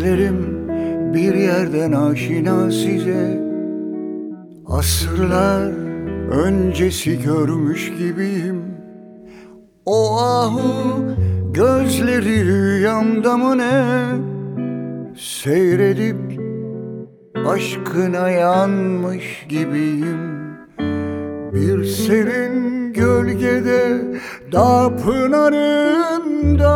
Gözlerim bir yerden aşina size. Asırlar öncesi görmüş gibiyim. O ahu gözleri rüyamda mı ne? Seyredip aşkına yanmış gibiyim. Bir serin gölgede dağ pınarında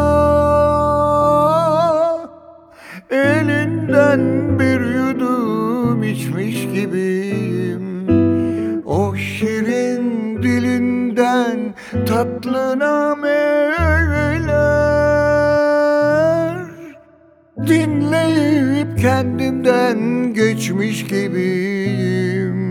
elinden bir yudum içmiş gibiyim. O şirin dilinden tatlı nameler dinleyip kendimden geçmiş gibiyim.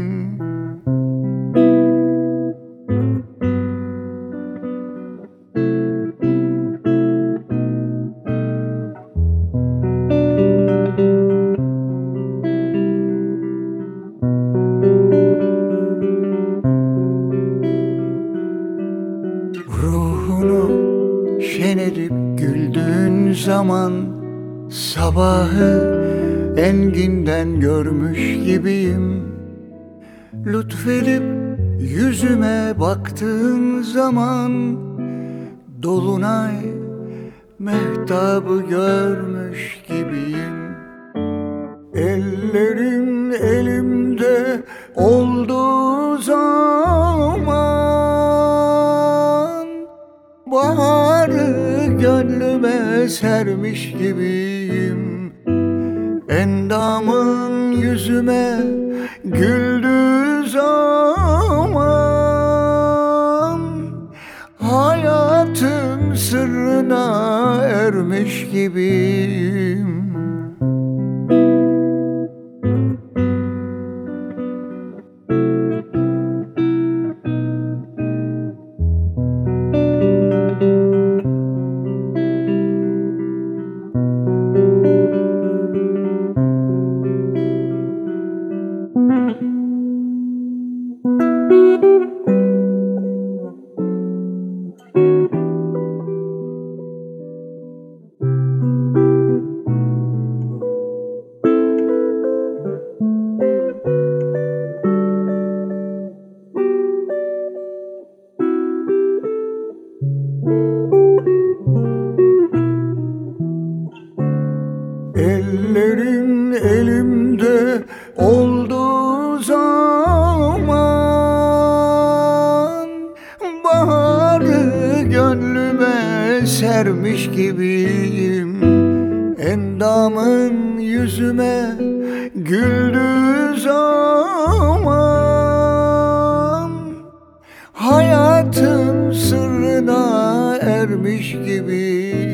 Ruhunu şen edip güldüğün zaman sabahı enginden görmüş gibiyim. Lütfedip yüzüme baktığın zaman dolunay mehtabı görmüş gibiyim. Ellerin elimde olduğu zaman baharı gönlüme sermiş gibiyim. Endamın yüzüme güldüğü zaman hayatın sırrına ermiş gibiyim. Ellerin elimde olduğu zaman baharı gönlüme sermiş gibiyim. Endamın yüzüme güldüğü zaman hayatın sırrına ermiş gibiyim.